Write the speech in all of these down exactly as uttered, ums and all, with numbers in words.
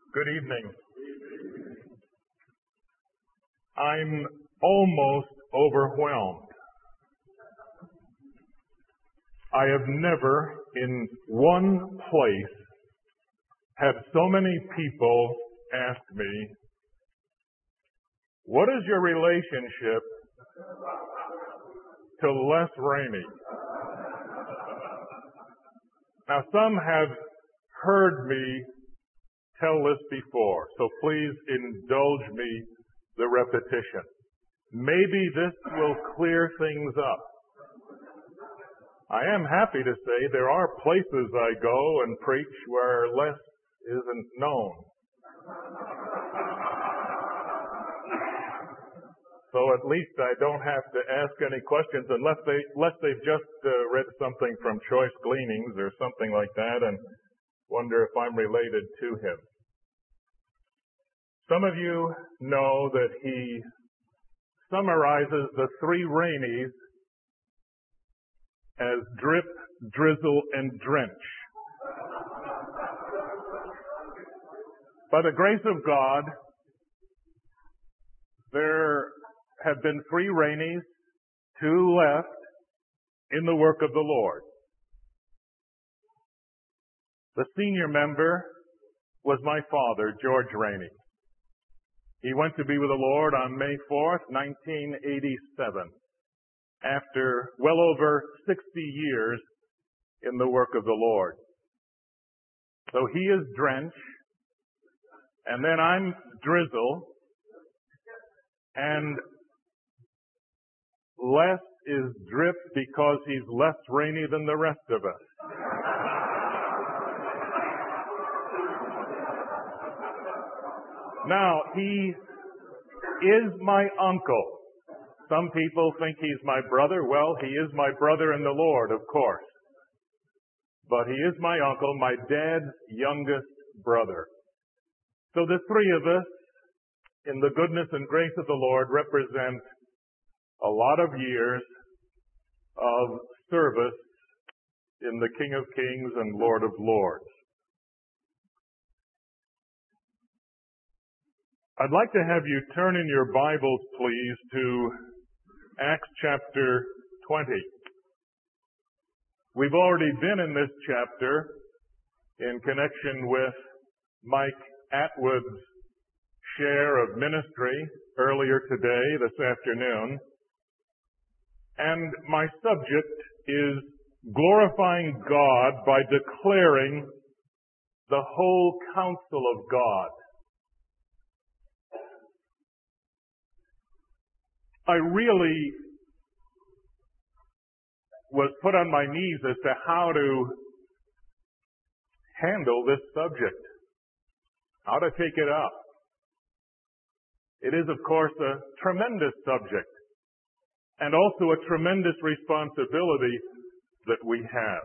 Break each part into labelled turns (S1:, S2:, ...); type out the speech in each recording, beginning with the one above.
S1: Good evening. I'm almost overwhelmed. I have never in one place had so many people ask me, what is your relationship to Les Rainey? Now, some have heard me tell this before, so please indulge me the repetition. Maybe this will clear things up. I am happy to say there are places I go and preach where Les isn't known. So at least I don't have to ask any questions unless they unless they've just uh, read something from Choice Gleanings or something like that and wonder if I'm related to him. Some of you know that he summarizes the three Rainies as drip, drizzle, and drench. By the grace of God, there have been three Rainies, two left in the work of the Lord. The senior member was my father, George Rainey. He went to be with the Lord on May fourth, nineteen eighty-seven, after well over sixty years in the work of the Lord. So he is drench, and then I'm drizzle, and Les is drip because he's less rainy than the rest of us. Now, he is my uncle. Some people think he's my brother. Well, he is my brother in the Lord, of course. But he is my uncle, my dad's youngest brother. So the three of us, in the goodness and grace of the Lord, represent a lot of years of service in the King of Kings and Lord of Lords. I'd like to have you turn in your Bibles, please, to Acts chapter twenty. We've already been in this chapter in connection with Mike Atwood's share of ministry earlier today, this afternoon. And my subject is glorifying God by declaring the whole counsel of God. I really was put on my knees as to how to handle this subject, how to take it up. It is, of course, a tremendous subject and also a tremendous responsibility that we have.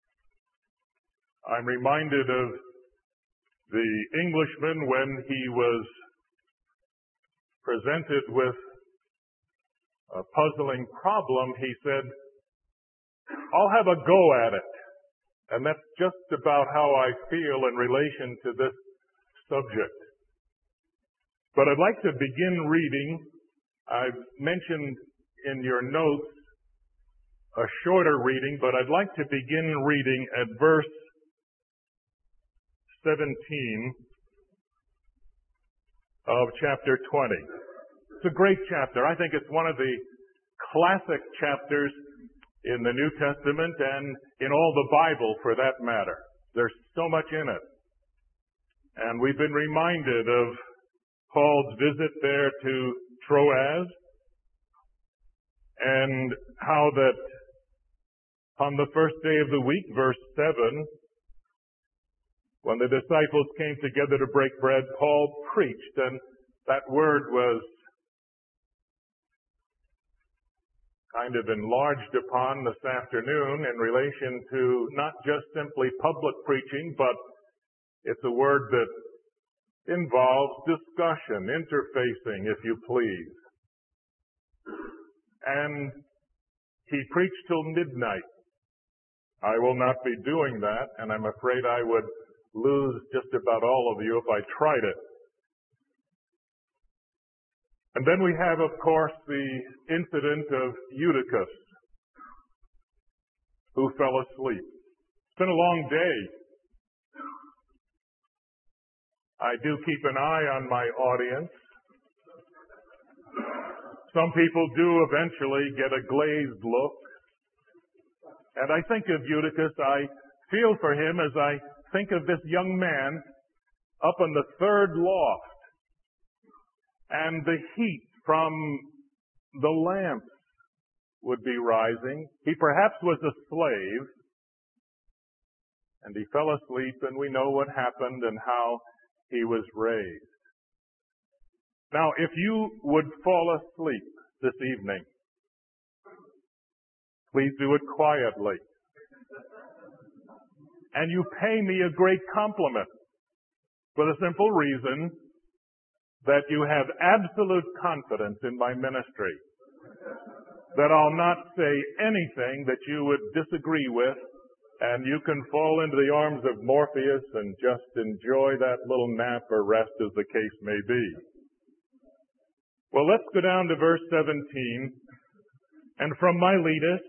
S1: I'm reminded of the Englishman when he was presented with a puzzling problem. He said, I'll have a go at it. And that's just about how I feel in relation to this subject. But I'd like to begin reading. I've mentioned in your notes a shorter reading, but I'd like to begin reading at verse seventeen of chapter twenty. It's a great chapter. I think it's one of the classic chapters in the New Testament and in all the Bible for that matter. There's so much in it. And we've been reminded of Paul's visit there to Troas and how that on the first day of the week, verse seven, when the disciples came together to break bread, Paul preached, and that word was kind of enlarged upon this afternoon in relation to not just simply public preaching, but it's a word that involves discussion, interfacing, if you please. And he preached till midnight. I will not be doing that, and I'm afraid I would lose just about all of you if I tried it. And then we have, of course, the incident of Eutychus, who fell asleep. It's been a long day. I do keep an eye on my audience. Some people do eventually get a glazed look. And I think of Eutychus, I feel for him as I think of this young man up on the third loft, and the heat from the lamps would be rising. He perhaps was a slave, and he fell asleep, and we know what happened and how he was raised. Now, if you would fall asleep this evening, please do it quietly. And you pay me a great compliment for the simple reason that you have absolute confidence in my ministry, that I'll not say anything that you would disagree with, and you can fall into the arms of Morpheus and just enjoy that little nap or rest as the case may be. Well, let's go down to verse seventeen. And from Miletus,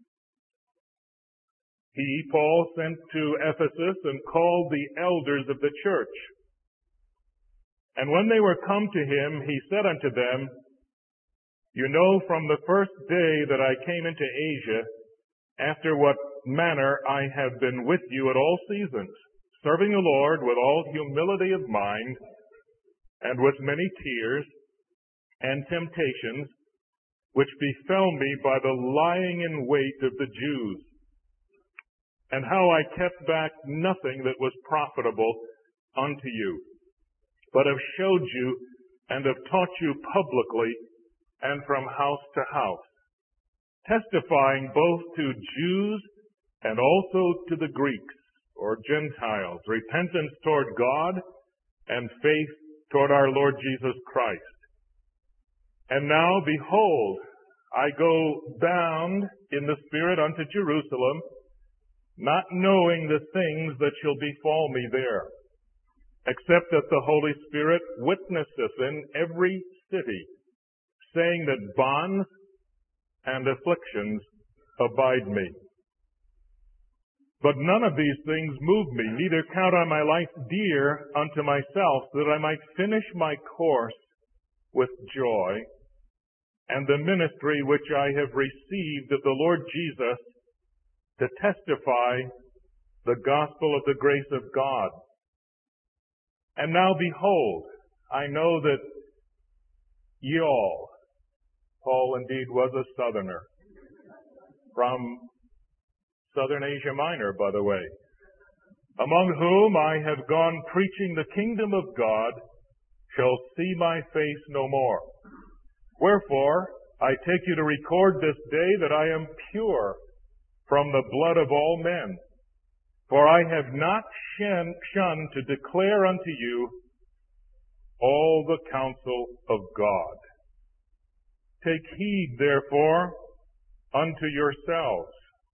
S1: he, Paul, sent to Ephesus and called the elders of the church. And when they were come to him, he said unto them, You know from the first day that I came into Asia, after what manner I have been with you at all seasons, serving the Lord with all humility of mind, and with many tears and temptations, which befell me by the lying in wait of the Jews, and how I kept back nothing that was profitable unto you, but have showed you and have taught you publicly and from house to house, testifying both to Jews and also to the Greeks or Gentiles, repentance toward God and faith toward our Lord Jesus Christ. And now, behold, I go bound in the Spirit unto Jerusalem, not knowing the things that shall befall me there, except that the Holy Spirit witnesseth in every city, saying that bonds and afflictions abide me. But none of these things move me, neither count I my life dear unto myself, that I might finish my course with joy, and the ministry which I have received of the Lord Jesus, to testify the gospel of the grace of God. And now behold, I know that ye all, Paul indeed was a southerner, from southern Asia Minor, by the way, among whom I have gone preaching the kingdom of God, shall see my face no more. Wherefore, I take you to record this day that I am pure from the blood of all men. For I have not shunned to declare unto you all the counsel of God. Take heed, therefore, unto yourselves,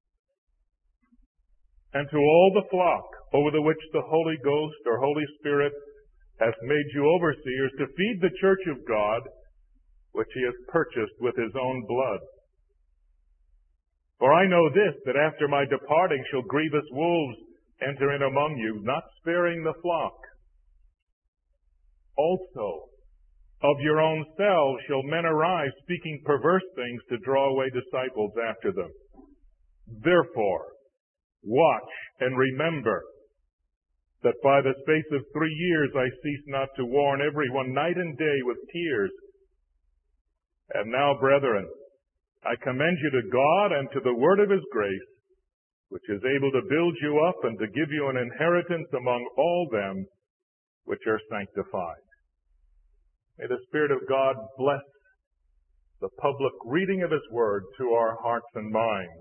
S1: and to all the flock over the which the Holy Ghost or Holy Spirit hath made you overseers, to feed the church of God, which he hath purchased with his own blood. For I know this, that after my departing shall grievous wolves enter in among you, not sparing the flock. Also, of your own selves shall men arise, speaking perverse things to draw away disciples after them. Therefore, watch and remember that by the space of three years I cease not to warn everyone night and day with tears. And now, brethren, I commend you to God and to the word of his grace, which is able to build you up and to give you an inheritance among all them which are sanctified. May the Spirit of God bless the public reading of his word to our hearts and minds.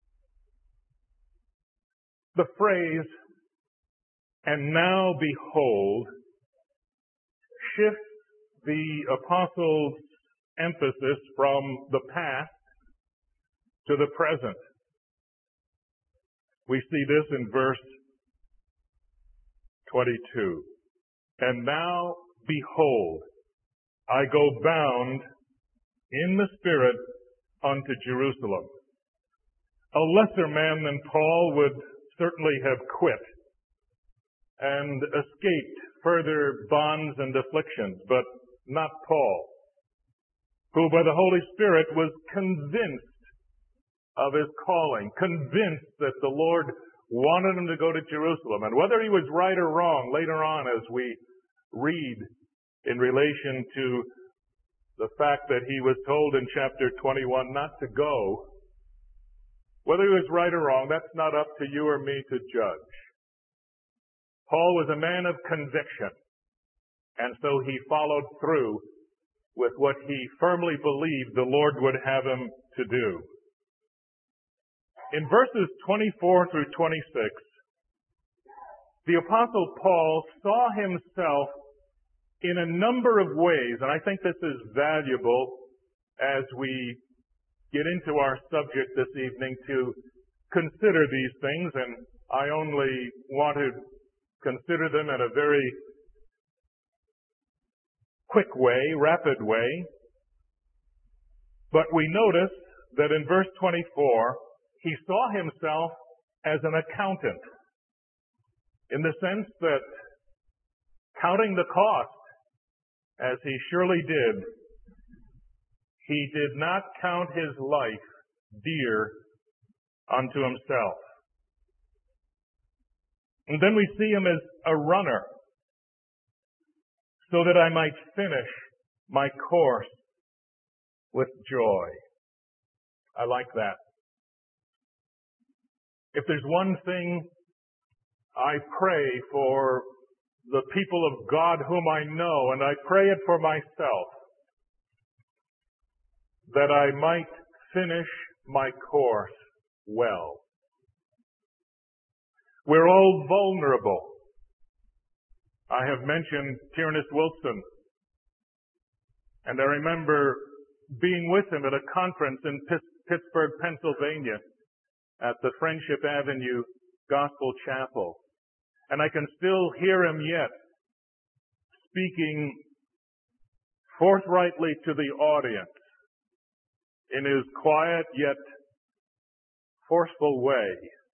S1: The phrase, "and now behold," shifts the apostle's emphasis from the past to the present. We see this in verse twenty-two. And now, behold, I go bound in the Spirit unto Jerusalem. A lesser man than Paul would certainly have quit and escaped further bonds and afflictions, but not Paul, who by the Holy Spirit was convinced of his calling, convinced that the Lord wanted him to go to Jerusalem. And whether he was right or wrong later on as we read in relation to the fact that he was told in chapter twenty-one not to go, whether he was right or wrong, that's not up to you or me to judge. Paul was a man of conviction, and so he followed through with what he firmly believed the Lord would have him to do. In verses twenty-four through twenty-six, the Apostle Paul saw himself in a number of ways, and I think this is valuable as we get into our subject this evening to consider these things, and I only want to consider them in a very quick way, rapid way. But we notice that in verse twenty-four, he saw himself as an accountant, in the sense that counting the cost, as he surely did, he did not count his life dear unto himself. And then we see him as a runner, so that I might finish my course with joy. I like that. If there's one thing I pray for the people of God whom I know, and I pray it for myself, that I might finish my course well. We're all vulnerable. I have mentioned Tyrannus Wilson, and I remember being with him at a conference in Pittsburgh, Pennsylvania, at the Friendship Avenue Gospel Chapel. And I can still hear him yet speaking forthrightly to the audience in his quiet yet forceful way.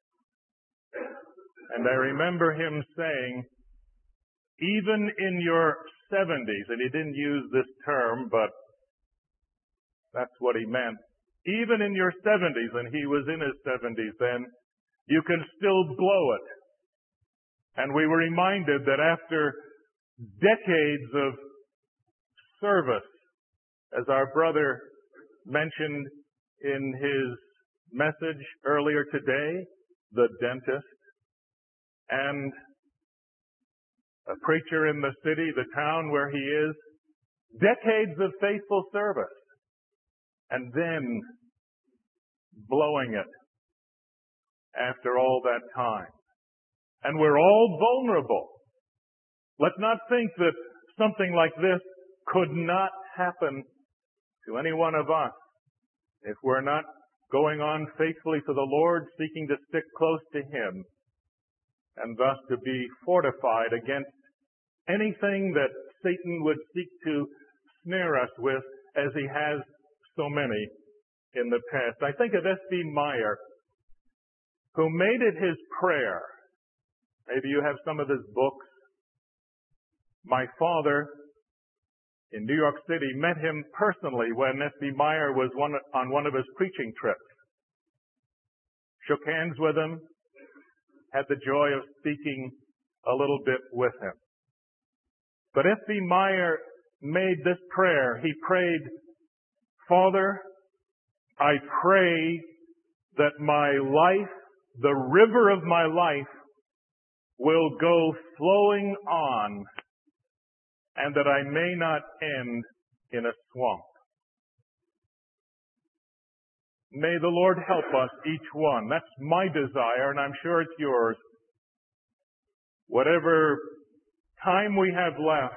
S1: And I remember him saying, even in your seventies, and he didn't use this term, but that's what he meant, even in your seventies, and he was in his seventies then, you can still blow it. And we were reminded that after decades of service, as our brother mentioned in his message earlier today, the dentist, and a preacher in the city, the town where he is, decades of faithful service, and then blowing it after all that time. And we're all vulnerable. Let's not think that something like this could not happen to any one of us if we're not going on faithfully to the Lord, seeking to stick close to Him, and thus to be fortified against anything that Satan would seek to snare us with, as he has so many in the past. I think of S B Meyer, who made it his prayer. Maybe you have some of his books. My father in New York City met him personally when S B Meyer was one, on one of his preaching trips. Shook hands with him, had the joy of speaking a little bit with him. But S B Meyer made this prayer. He prayed, Father, I pray that my life, the river of my life, will go flowing on, and that I may not end in a swamp. May the Lord help us, each one. That's my desire, and I'm sure it's yours. Whatever time we have left,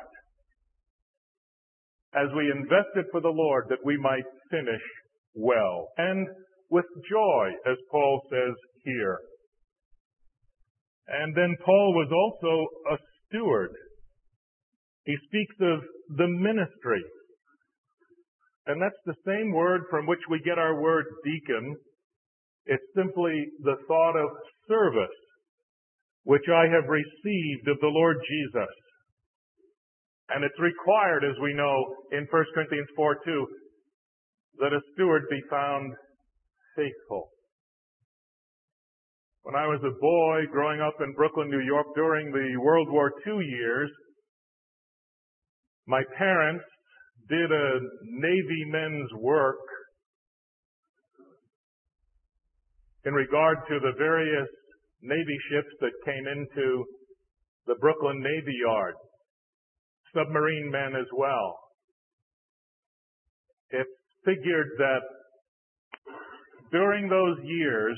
S1: as we invest it for the Lord, that we might finish well, and with joy, as Paul says here. And then Paul was also a steward. He speaks of the ministry. And that's the same word from which we get our word deacon. It's simply the thought of service, which I have received of the Lord Jesus. And it's required, as we know, in First Corinthians four two, that a steward be found faithful. When I was a boy growing up in Brooklyn, New York, during the World War Two years, my parents did a Navy men's work in regard to the various Navy ships that came into the Brooklyn Navy Yard, submarine men as well. It's figured that during those years,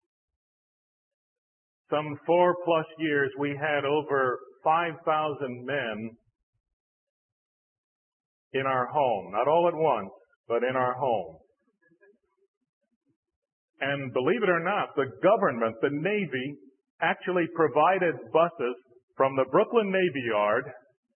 S1: some four plus years, we had over five thousand men in our home. Not all at once, but in our home. And believe it or not, the government, the Navy, actually provided buses from the Brooklyn Navy Yard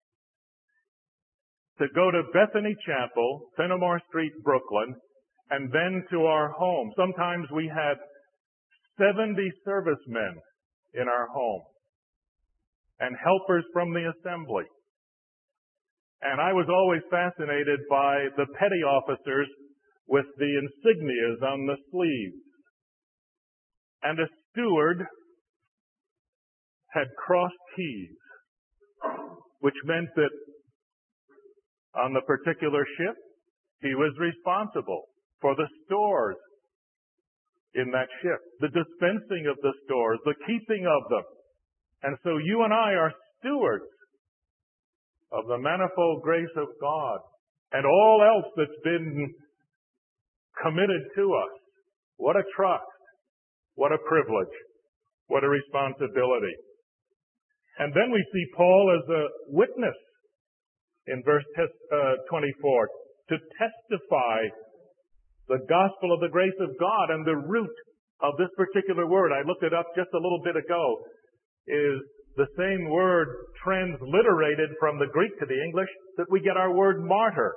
S1: to go to Bethany Chapel, Fenimore Street, Brooklyn, and then to our home. Sometimes we had seventy servicemen in our home and helpers from the assembly. And I was always fascinated by the petty officers with the insignias on the sleeves. And a steward had crossed T's, which meant that on the particular ship, he was responsible for the stores in that ship, the dispensing of the stores, the keeping of them. And so you and I are stewards of the manifold grace of God and all else that's been committed to us. What a trust. What a privilege. What a responsibility. And then we see Paul as a witness in verse twenty-four to testify the gospel of the grace of God. And the root of this particular word, I looked it up just a little bit ago, is the same word transliterated from the Greek to the English that we get our word martyr.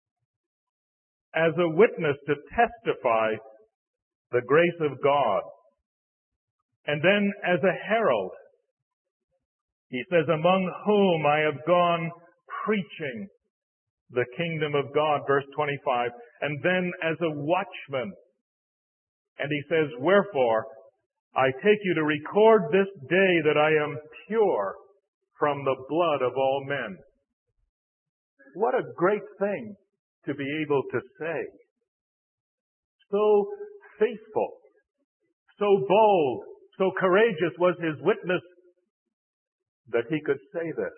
S1: As a witness to testify the grace of God. And then as a herald, he says, among whom I have gone preaching the kingdom of God, verse twenty-five. And then as a watchman. And he says, wherefore, I take you to record this day that I am pure from the blood of all men. What a great thing to be able to say. So faithful, so bold, so courageous was his witness that he could say this.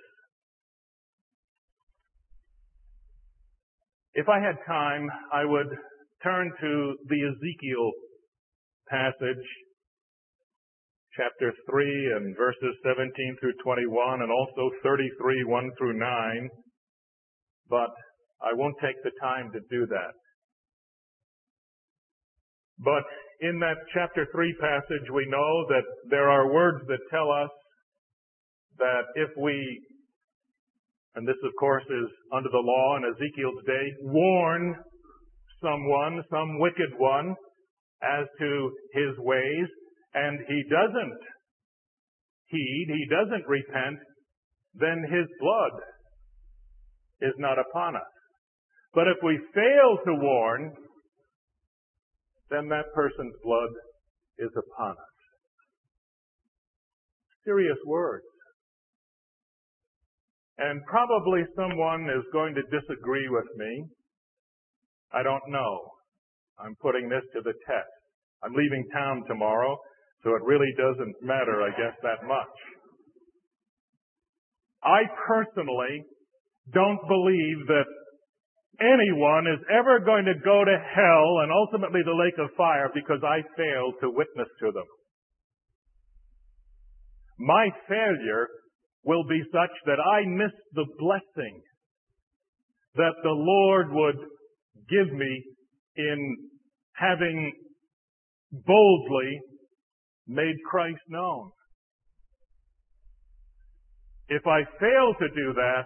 S1: If I had time, I would turn to the Ezekiel passage, chapter three and verses seventeen through twenty-one, and also thirty-three, one through nine. But I won't take the time to do that. But in that chapter three passage, we know that there are words that tell us that if we, and this of course is under the law in Ezekiel's day, warn someone, some wicked one, as to his ways, and he doesn't heed, he doesn't repent, then his blood is not upon us. But if we fail to warn, then that person's blood is upon us. Serious words. And probably someone is going to disagree with me. I don't know. I'm putting this to the test. I'm leaving town tomorrow, so it really doesn't matter, I guess, that much. I personally don't believe that anyone is ever going to go to hell and ultimately the lake of fire because I failed to witness to them. My failure will be such that I miss the blessing that the Lord would give me in having boldly made Christ known. If I fail to do that,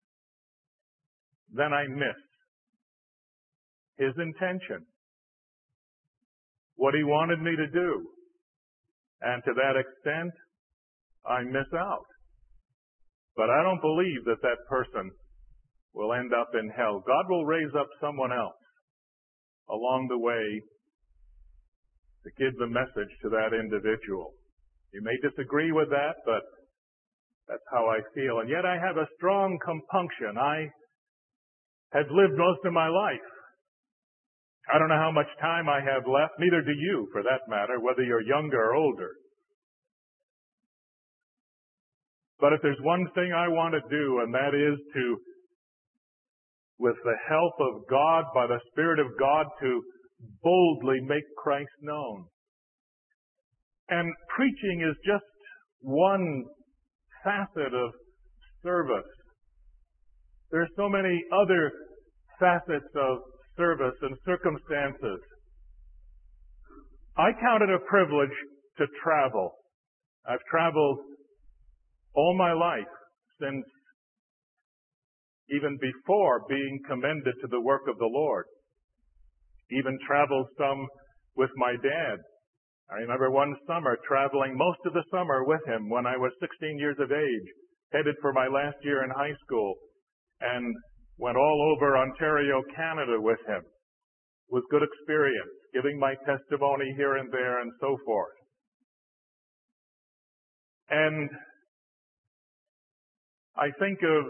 S1: then I miss his intention, what he wanted me to do. And to that extent, I miss out. But I don't believe that that person will end up in hell. God will raise up someone else along the way to give the message to that individual. You may disagree with that, but that's how I feel. And yet I have a strong compunction. I have lived most of my life. I don't know how much time I have left, neither do you, for that matter, whether you're younger or older. But if there's one thing I want to do, and that is to, with the help of God, by the Spirit of God, to boldly make Christ known. And preaching is just one facet of service. There's so many other facets of service and circumstances. I count it a privilege to travel. I've traveled all my life since even before being commended to the work of the Lord. Even traveled some with my dad. I remember one summer traveling most of the summer with him when I was sixteen years of age, headed for my last year in high school, and went all over Ontario, Canada with him. It was good experience, giving my testimony here and there and so forth. And I think of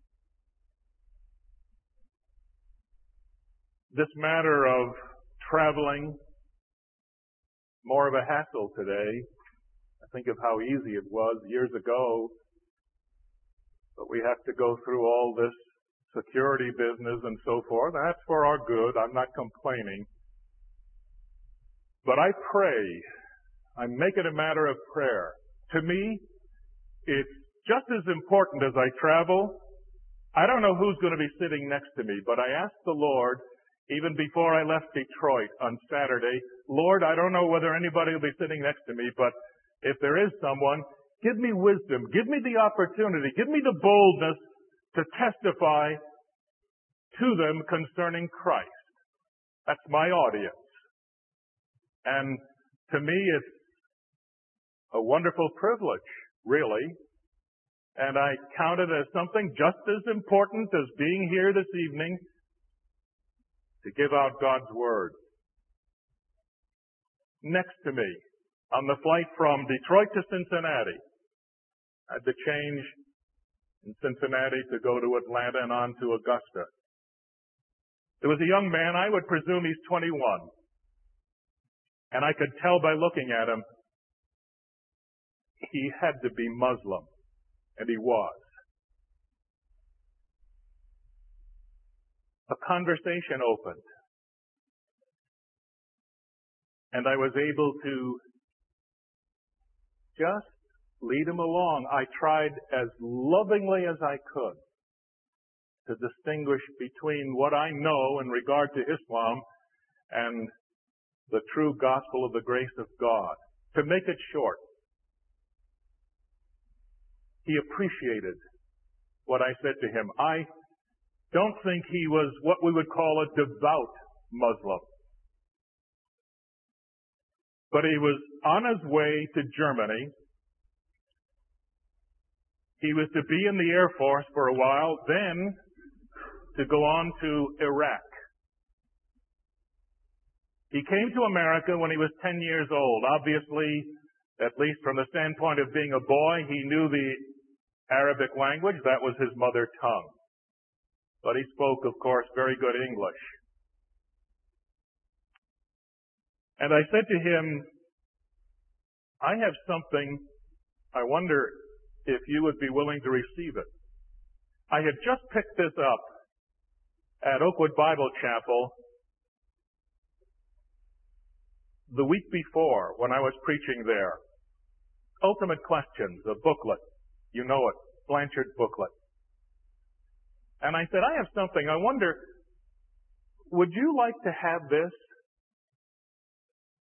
S1: this matter of traveling, more of a hassle today. I think of how easy it was years ago, but we have to go through all this security business and so forth. That's for our good. I'm not complaining. But I pray. I make it a matter of prayer. To me, it's just as important as I travel. I don't know who's going to be sitting next to me, but I asked the Lord, even before I left Detroit on Saturday, Lord, I don't know whether anybody will be sitting next to me, but if there is someone, give me wisdom, give me the opportunity, give me the boldness to testify to them concerning Christ. That's my audience. And to me, it's a wonderful privilege, really. And I count it as something just as important as being here this evening to give out God's Word. Next to me, on the flight from Detroit to Cincinnati, I had to change in Cincinnati to go to Atlanta and on to Augusta. There was a young man, I would presume he's twenty-one. And I could tell by looking at him, he had to be Muslim. And he was. A conversation opened. And I was able to just lead him along. I tried as lovingly as I could to distinguish between what I know in regard to Islam and the true gospel of the grace of God. To make it short, he appreciated what I said to him. I don't think he was what we would call a devout Muslim. But he was on his way to Germany. He was to be in the Air Force for a while, then to go on to Iraq. He came to America when he was ten years old. Obviously, at least from the standpoint of being a boy, he knew the Arabic language. That was his mother tongue. But he spoke, of course, very good English. And I said to him, I have something, I wonder if you would be willing to receive it. I had just picked this up at Oakwood Bible Chapel the week before when I was preaching there. Ultimate Questions, a booklet. You know it, Blanchard booklet. And I said, I have something. I wonder, would you like to have this?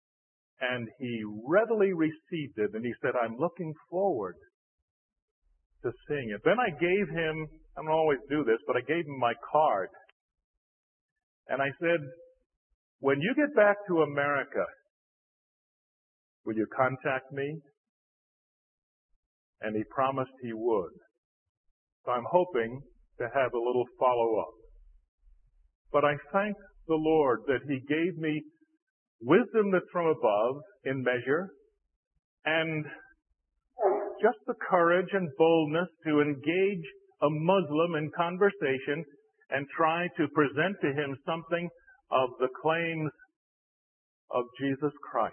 S1: And he readily received it, and he said, I'm looking forward to seeing it. Then I gave him, I don't always do this, but I gave him my card. And I said, when you get back to America, will you contact me? And he promised he would. So I'm hoping to have a little follow-up. But I thank the Lord that He gave me wisdom that's from above in measure, and just the courage and boldness to engage a Muslim in conversation and try to present to him something of the claims of Jesus Christ.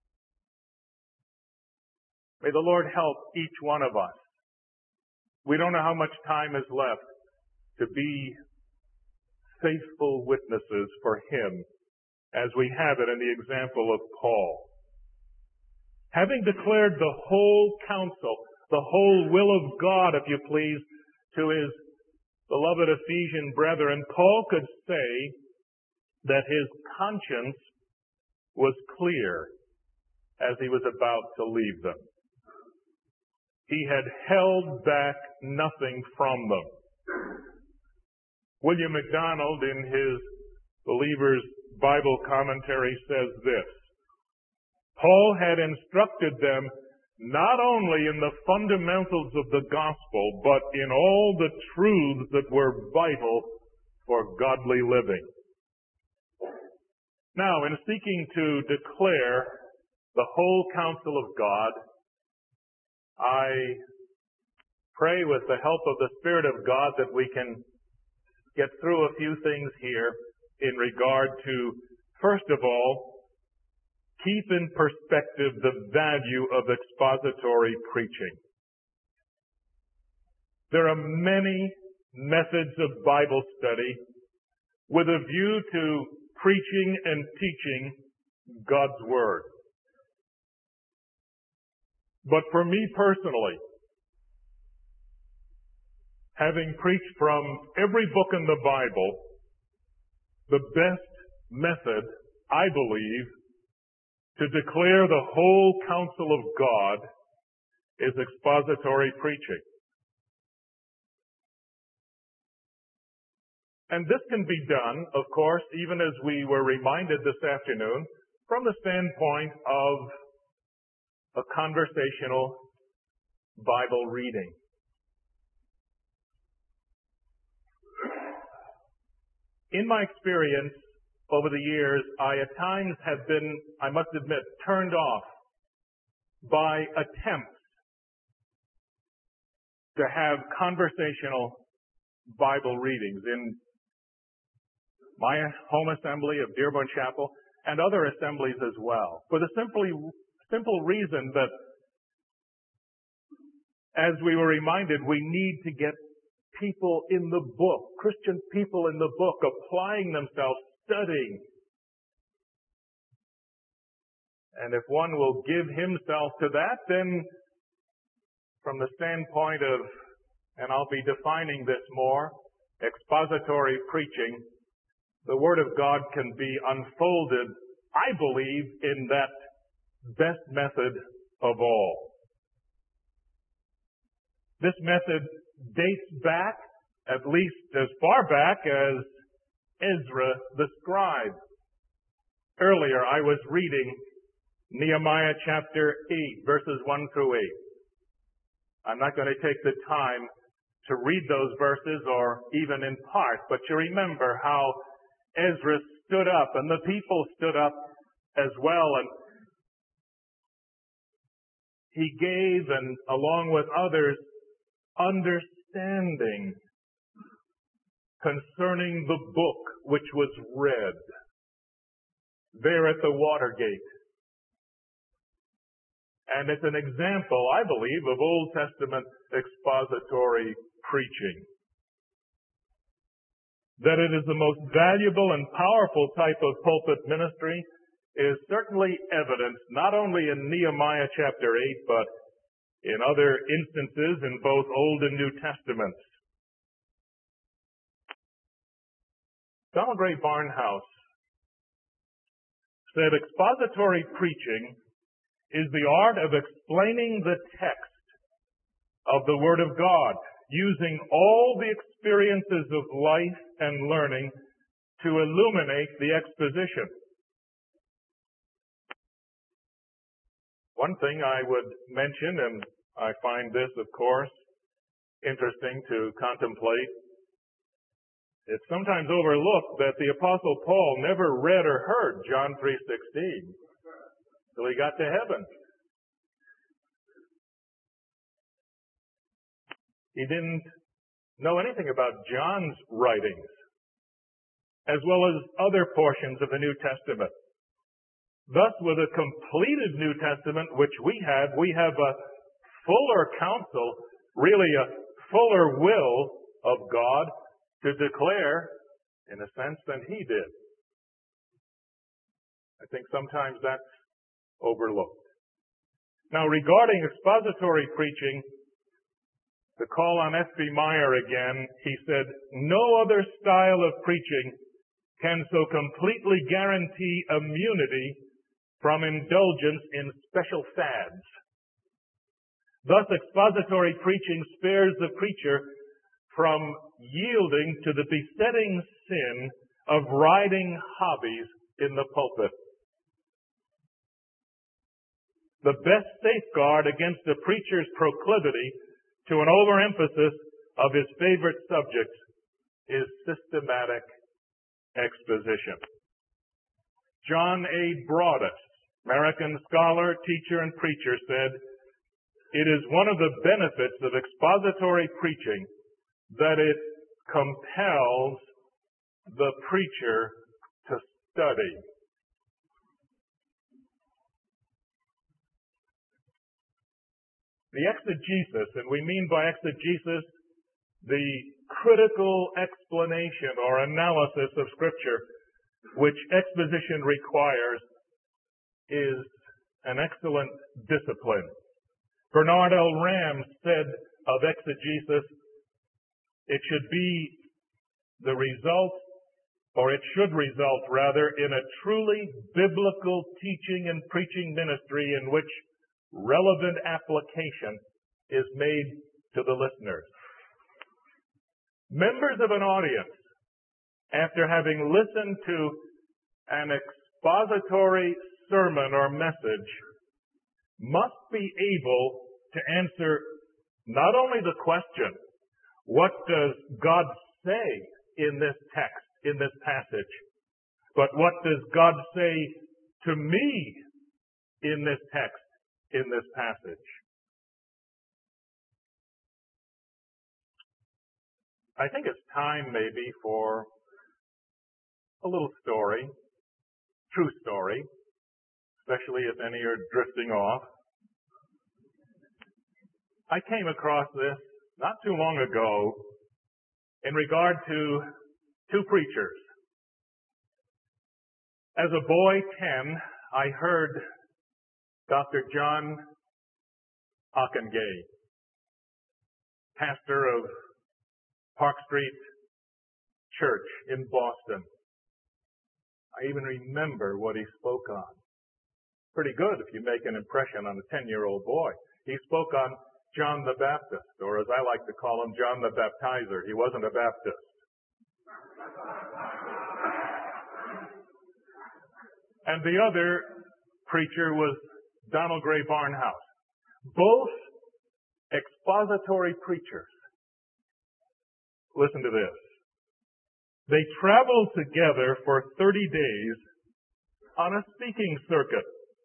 S1: May the Lord help each one of us. We don't know how much time is left to be faithful witnesses for Him, as we have it in the example of Paul. Having declared the whole counsel, the whole will of God, if you please, to his beloved Ephesian brethren, Paul could say that his conscience was clear as he was about to leave them. He had held back nothing from them. William MacDonald, in his Believer's Bible Commentary, says this: Paul had instructed them not only in the fundamentals of the gospel, but in all the truths that were vital for godly living. Now, in seeking to declare the whole counsel of God, I pray with the help of the Spirit of God that we can get through a few things here in regard to, first of all, keep in perspective the value of expository preaching. There are many methods of Bible study with a view to preaching and teaching God's Word. But for me personally, having preached from every book in the Bible, the best method, I believe, to declare the whole counsel of God is expository preaching. And this can be done, of course, even as we were reminded this afternoon, from the standpoint of a conversational Bible reading. In my experience over the years, I at times have been, I must admit, turned off by attempts to have conversational Bible readings in my home assembly of Dearborn Chapel and other assemblies as well, for the simply, simple reason that, as we were reminded, we need to get people in the book, Christian people in the book, applying themselves, studying. And if one will give himself to that, then from the standpoint of, and I'll be defining this more, expository preaching, the Word of God can be unfolded, I believe, in that best method of all. This method dates back at least as far back as Ezra the scribe. Earlier I was reading Nehemiah chapter eight, verses one through eight. I'm not going to take the time to read those verses, or even in part, but you remember how Ezra stood up and the people stood up as well, and he gave, and along with others, understanding concerning the book which was read there at the Watergate. And it's an example, I believe, of Old Testament expository preaching. That it is the most valuable and powerful type of pulpit ministry is certainly evidenced not only in Nehemiah chapter eight, but in other instances in both Old and New Testaments. Donald Grey Barnhouse said expository preaching is the art of explaining the text of the Word of God, using all the experiences of life and learning to illuminate the exposition. One thing I would mention, and I find this, of course, interesting to contemplate, it's sometimes overlooked that the Apostle Paul never read or heard John three sixteen till he got to heaven. He didn't know anything about John's writings, as well as other portions of the New Testament. Thus, with a completed New Testament, which we have, we have a fuller counsel, really a fuller will of God to declare, in a sense, than he did. I think sometimes that's overlooked. Now, regarding expository preaching, to call on S B Meyer again, he said, no other style of preaching can so completely guarantee immunity from indulgence in special fads. Thus, expository preaching spares the preacher from yielding to the besetting sin of riding hobbies in the pulpit. The best safeguard against a preacher's proclivity to an overemphasis of his favorite subjects is systematic exposition. John A. Broadus, American scholar, teacher, and preacher, said, "It is one of the benefits of expository preaching that it compels the preacher to study." The exegesis, and we mean by exegesis the critical explanation or analysis of Scripture, which exposition requires, is an excellent discipline. Bernard L. Ram said of exegesis, it should be the result, or it should result rather, in a truly biblical teaching and preaching ministry in which relevant application is made to the listeners. Members of an audience, after having listened to an expository sermon or message, must be able to answer not only the question, what does God say in this text, in this passage, but what does God say to me in this text, in this passage? I think it's time maybe for a little story, true story, especially if any are drifting off. I came across this not too long ago in regard to two preachers. As a boy, ten, I heard Doctor John Ockengay, pastor of Park Street Church in Boston. I even remember what he spoke on. Pretty good if you make an impression on a ten-year-old boy. He spoke on John the Baptist, or as I like to call him, John the Baptizer. He wasn't a Baptist. And the other preacher was Donald Gray Barnhouse. Both expository preachers. Listen to this. They traveled together for thirty days on a speaking circuit.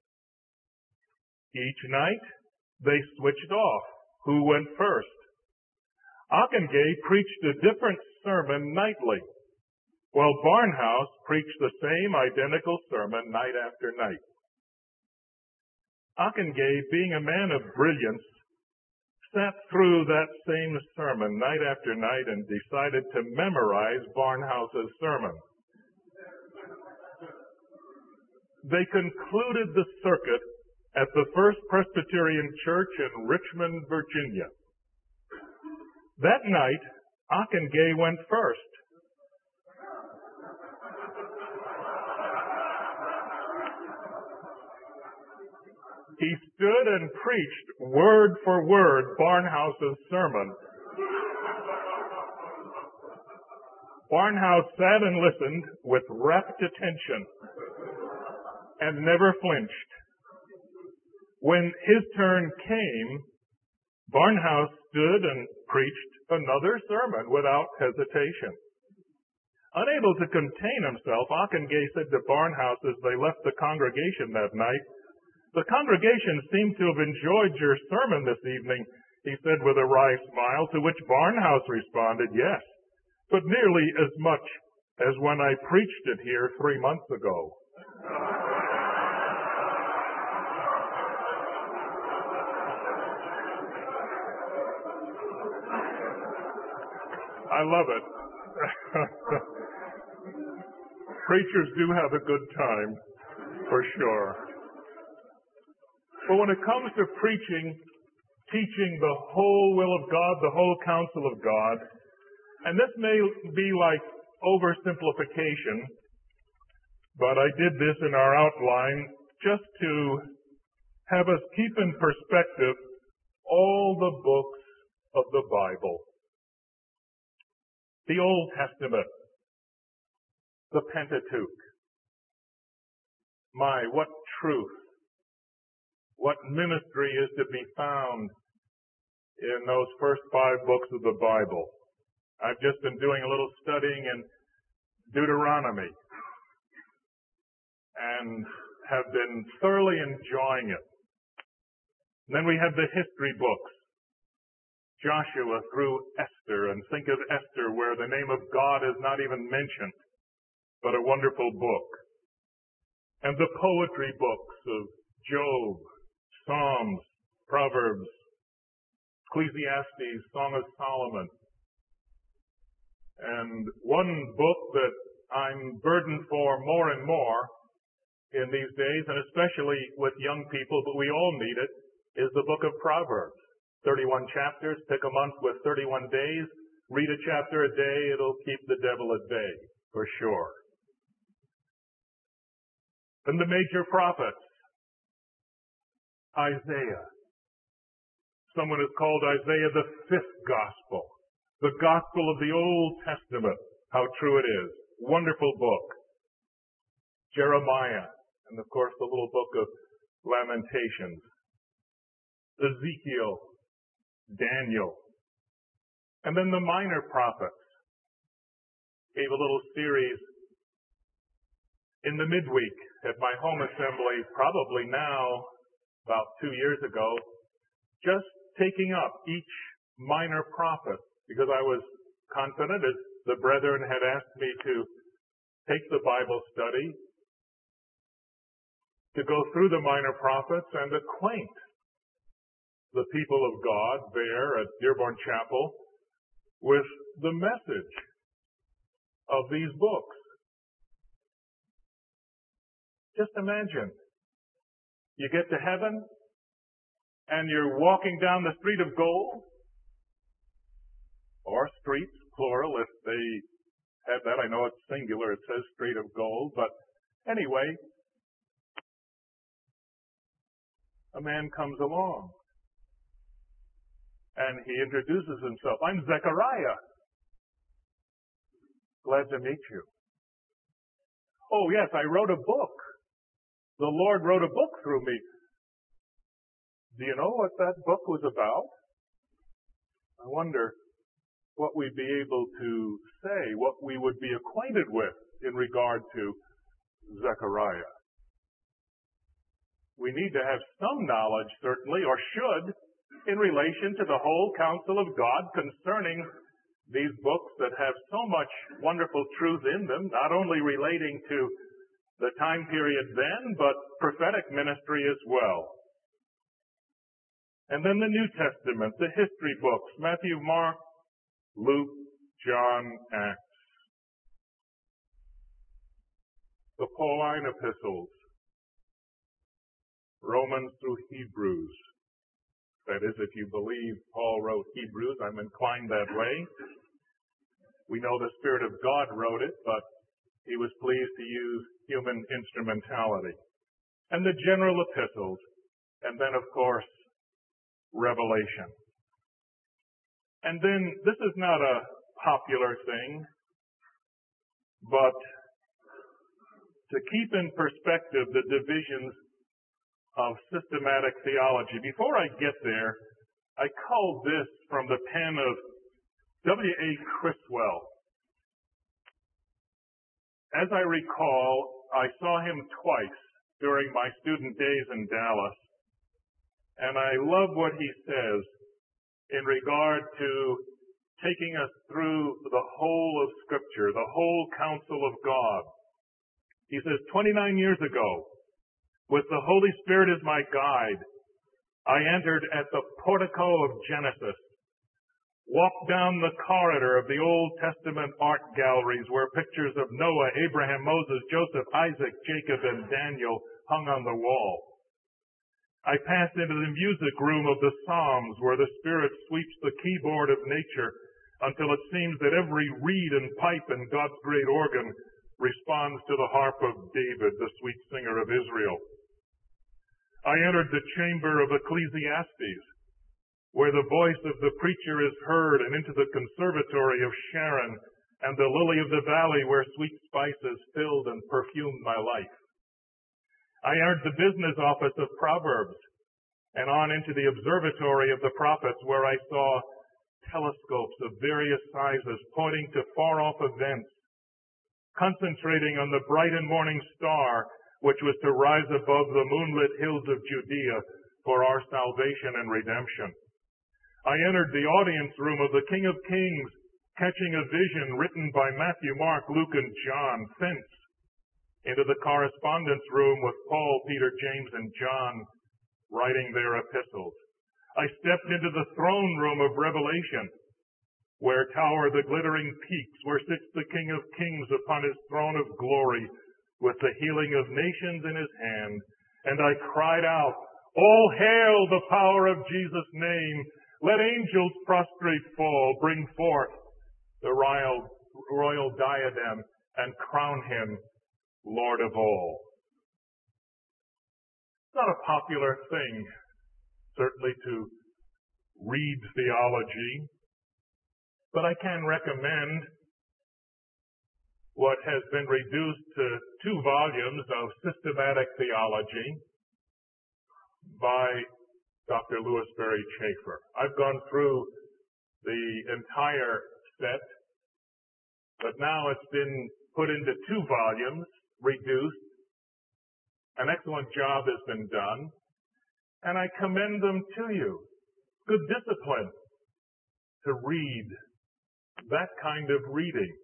S1: Each night, they switched off who went first. Ockengay preached a different sermon nightly, while Barnhouse preached the same identical sermon night after night. Ockengay, being a man of brilliance, sat through that same sermon night after night and decided to memorize Barnhouse's sermon. They concluded the circuit at the First Presbyterian Church in Richmond, Virginia. That night, Ockengay went first. He stood and preached word for word Barnhouse's sermon. Barnhouse sat and listened with rapt attention and never flinched. When his turn came, Barnhouse stood and preached another sermon without hesitation. Unable to contain himself, Ockengay said to Barnhouse as they left the congregation that night, "The congregation seemed to have enjoyed your sermon this evening," he said with a wry smile, to which Barnhouse responded, "Yes, but nearly as much as when I preached it here three months ago." I love it. Preachers do have a good time, for sure. But when it comes to preaching, teaching the whole will of God, the whole counsel of God, and this may be like oversimplification, but I did this in our outline just to have us keep in perspective all the books of the Bible. The Old Testament, the Pentateuch. My, what truth, what ministry is to be found in those first five books of the Bible. I've just been doing a little studying in Deuteronomy and have been thoroughly enjoying it. And then we have the history books, Joshua through Esther, and think of Esther where the name of God is not even mentioned, but a wonderful book. And the poetry books of Job, Psalms, Proverbs, Ecclesiastes, Song of Solomon. And one book that I'm burdened for more and more in these days, and especially with young people, but we all need it, is the book of Proverbs. thirty-one chapters, pick a month with thirty-one days, read a chapter a day, it'll keep the devil at bay, for sure. And the major prophets, Isaiah. Someone has called Isaiah the fifth gospel, the gospel of the Old Testament. How true it is. Wonderful book. Jeremiah, and of course the little book of Lamentations. Ezekiel, Daniel, and then the minor prophets. Gave a little series in the midweek at my home assembly, probably now about two years ago, just taking up each minor prophet, because I was confident, as the brethren had asked me to take the Bible study, to go through the minor prophets and acquaint the people of God there at Dearborn Chapel with the message of these books. Just imagine, you get to heaven and you're walking down the street of gold, or streets, plural, if they have that. I know it's singular, it says street of gold, but anyway, a man comes along and he introduces himself. I'm Zechariah. Glad to meet you. Oh yes, I wrote a book. The Lord wrote a book through me. Do you know what that book was about? I wonder what we'd be able to say, what we would be acquainted with in regard to Zechariah. We need to have some knowledge, certainly, or should, in relation to the whole counsel of God concerning these books that have so much wonderful truth in them, not only relating to the time period then, but prophetic ministry as well. And then the New Testament, the history books, Matthew, Mark, Luke, John, Acts. The Pauline epistles, Romans through Hebrews. That is, if you believe Paul wrote Hebrews, I'm inclined that way. We know the Spirit of God wrote it, but he was pleased to use human instrumentality. And the general epistles, and then, of course, Revelation. And then, this is not a popular thing, but to keep in perspective the divisions of systematic theology. Before I get there, I culled this from the pen of W A Criswell. As I recall, I saw him twice during my student days in Dallas, and I love what he says in regard to taking us through the whole of Scripture, the whole counsel of God. He says, twenty-nine years ago, with the Holy Spirit as my guide, I entered at the portico of Genesis, walked down the corridor of the Old Testament art galleries where pictures of Noah, Abraham, Moses, Joseph, Isaac, Jacob, and Daniel hung on the wall. I passed into the music room of the Psalms where the Spirit sweeps the keyboard of nature until it seems that every reed and pipe in God's great organ responds to the harp of David, the sweet singer of Israel. I entered the chamber of Ecclesiastes, where the voice of the preacher is heard, and into the conservatory of Sharon and the lily of the valley where sweet spices filled and perfumed my life. I entered the business office of Proverbs and on into the observatory of the prophets, where I saw telescopes of various sizes pointing to far-off events, concentrating on the bright and morning star which was to rise above the moonlit hills of Judea for our salvation and redemption. I entered the audience room of the King of Kings, catching a vision written by Matthew, Mark, Luke, and John, thence into the correspondence room with Paul, Peter, James, and John, writing their epistles. I stepped into the throne room of Revelation, where tower the glittering peaks, where sits the King of Kings upon his throne of glory, with the healing of nations in his hand. And I cried out, "All hail the power of Jesus' name! Let angels prostrate fall, bring forth the royal, royal diadem, and crown him Lord of all." It's not a popular thing, certainly, to read theology, but I can recommend what has been reduced to two volumes of systematic theology by Doctor Louis Berry Chafer. I've gone through the entire set, but now it's been put into two volumes, reduced. An excellent job has been done, and I commend them to you. Good discipline to read that kind of reading.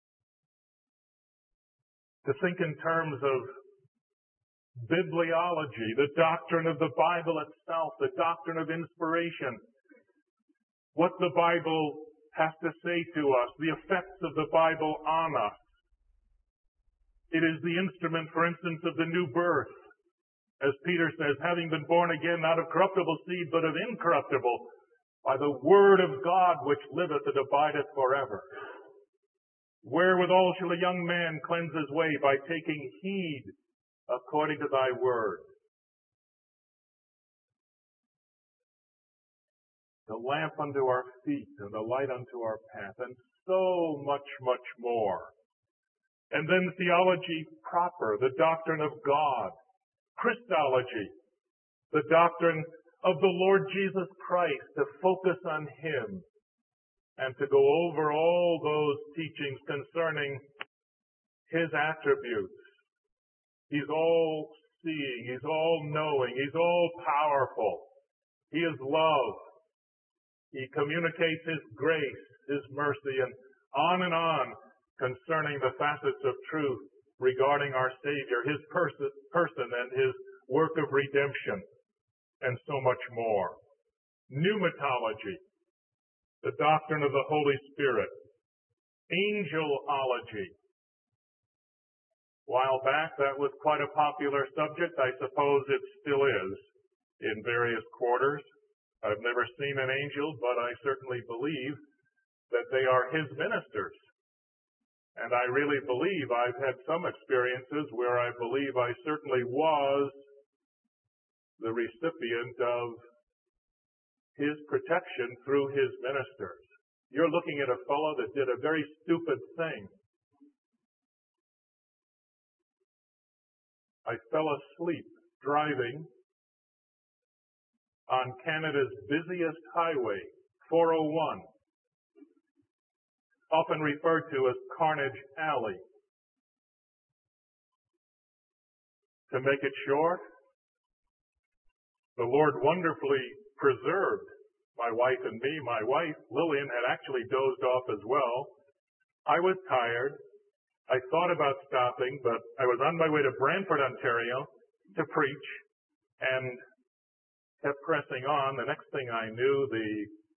S1: To think in terms of bibliology, the doctrine of the Bible itself, the doctrine of inspiration, what the Bible has to say to us, the effects of the Bible on us. It is the instrument, for instance, of the new birth. As Peter says, having been born again, not of corruptible seed, but of incorruptible, by the word of God which liveth and abideth forever. Wherewithal shall a young man cleanse his way? By taking heed according to thy word. The lamp unto our feet and the light unto our path, and so much, much more. And then theology proper, the doctrine of God. Christology, the doctrine of the Lord Jesus Christ, to focus on him and to go over all those teachings concerning his attributes. He's all seeing, he's all knowing, he's all powerful. He is love. He communicates his grace, his mercy, and on and on concerning the facets of truth regarding our Savior, his person, person and his work of redemption, and so much more. Pneumatology, the doctrine of the Holy Spirit. Angelology. A while back, that was quite a popular subject. I suppose it still is in various quarters. I've never seen an angel, but I certainly believe that they are his ministers. And I really believe I've had some experiences where I believe I certainly was the recipient of his protection through his ministers. You're looking at a fellow that did a very stupid thing. I fell asleep driving on Canada's busiest highway, four oh one, often referred to as Carnage Alley. To make it short, the Lord wonderfully preserved my wife and me. My wife, Lillian, had actually dozed off as well. I was tired. I thought about stopping, but I was on my way to Brantford, Ontario to preach and kept pressing on. The next thing I knew, the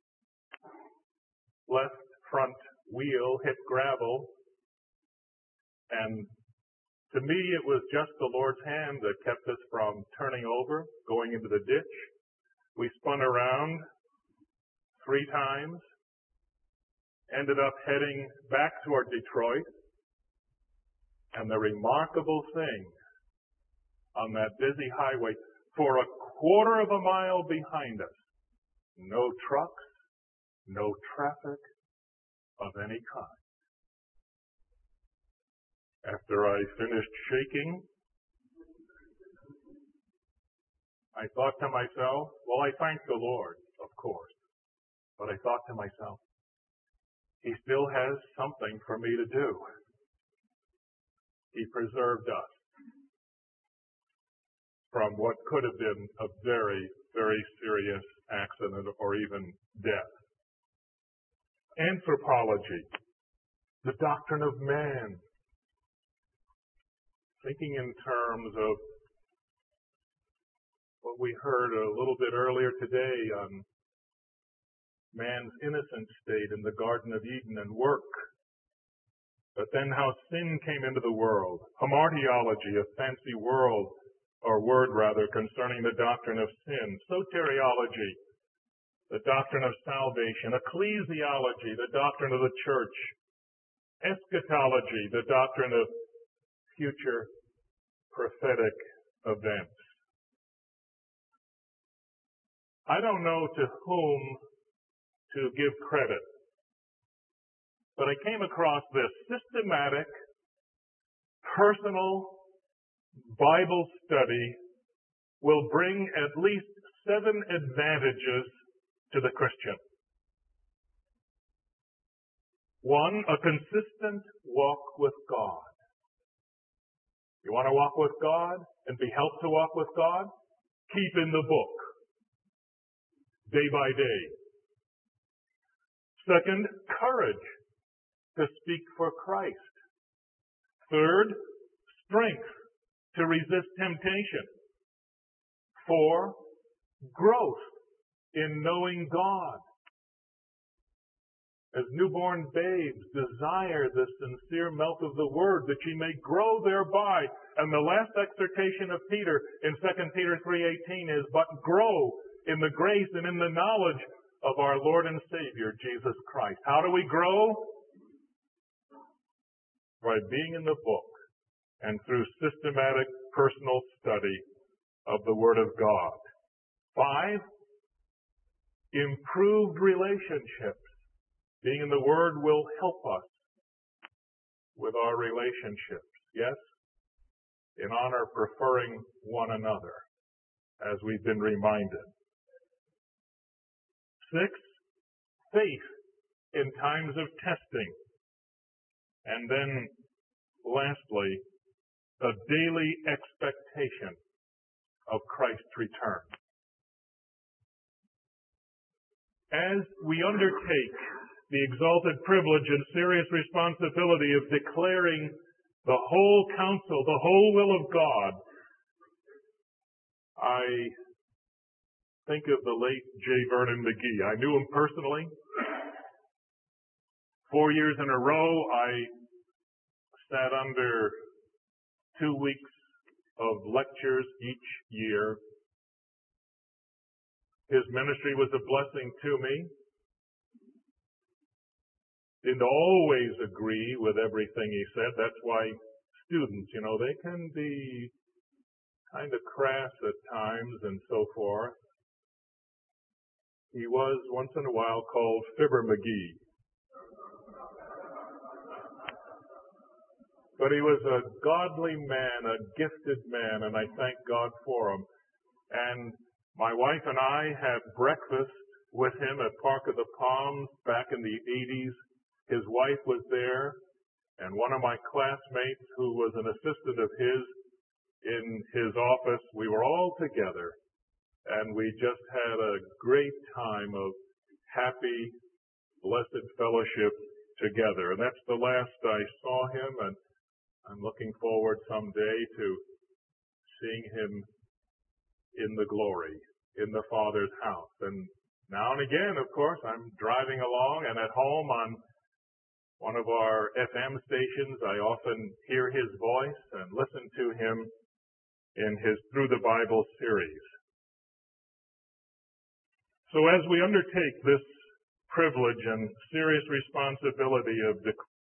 S1: left front wheel hit gravel, and to me it was just the Lord's hand that kept us from turning over, going into the ditch. We spun around three times, ended up heading back toward Detroit, and the remarkable thing on that busy highway, for a quarter of a mile behind us, no trucks, no traffic of any kind. After I finished shaking, I thought to myself, well, I thank the Lord, of course, but I thought to myself, He still has something for me to do. He preserved us from what could have been a very, very serious accident or even death. Anthropology, the doctrine of man, thinking in terms of what we heard a little bit earlier today on man's innocent state in the Garden of Eden and work, but then how sin came into the world. Hamartiology, a fancy world, or word rather, concerning the doctrine of sin. Soteriology, the doctrine of salvation. Ecclesiology, the doctrine of the church. Eschatology, the doctrine of future prophetic events. I don't know to whom to give credit, but I came across this systematic, personal Bible study will bring at least seven advantages to the Christian. One, a consistent walk with God. You want to walk with God and be helped to walk with God? Keep in the book, day by day. Second, courage to speak for Christ. Third, strength to resist temptation. Four, growth in knowing God. As newborn babes, desire the sincere milk of the Word, that ye may grow thereby. And the last exhortation of Peter in Second Peter three eighteen is, but grow in the grace and in the knowledge of our Lord and Savior, Jesus Christ. How do we grow? By being in the book and through systematic personal study of the Word of God. Five, improved relationships. Being in the Word will help us with our relationships. Yes? In honor, preferring one another, as we've been reminded. Six, faith in times of testing. And then, lastly, a daily expectation of Christ's return. As we undertake the exalted privilege and serious responsibility of declaring the whole counsel, the whole will of God, I think of the late J. Vernon McGee. I knew him personally. Four years in a row, I sat under two weeks of lectures each year. His ministry was a blessing to me. Didn't always agree with everything he said. That's why students, you know, they can be kind of crass at times and so forth. He was once in a while called Fibber McGee. But he was a godly man, a gifted man, and I thank God for him. And my wife and I had breakfast with him at Park of the Palms back in the eighties. His wife was there, and one of my classmates who was an assistant of his in his office, we were all together, and we just had a great time of happy, blessed fellowship together. And that's the last I saw him, and I'm looking forward someday to seeing him in the glory, in the Father's house. And now and again, of course, I'm driving along, and at home on one of our F M stations, I often hear his voice and listen to him in his Through the Bible series. So as we undertake this privilege and serious responsibility of declaring